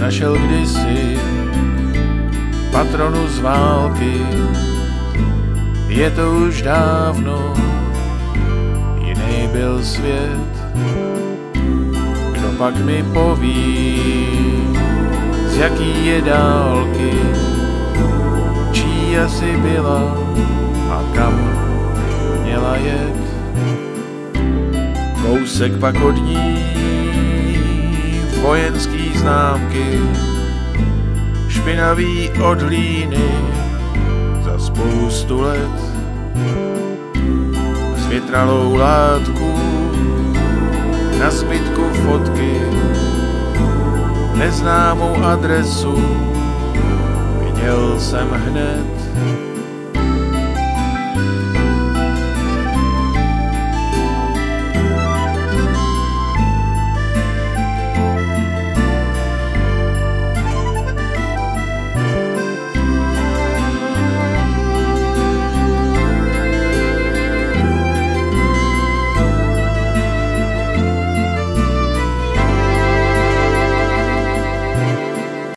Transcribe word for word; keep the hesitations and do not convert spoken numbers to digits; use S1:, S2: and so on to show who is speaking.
S1: našel kdysi patronu z války. Je to už dávno, jiný byl svět. Kdo pak mi poví, z jaký je dálky, čí asi byla a kam měla jet. Kousek pak od ní vojenský známky, špinavý od hlíny za spoustu let. Zvětralou látku, na zbytku fotky, neznámou adresu, viděl jsem hned.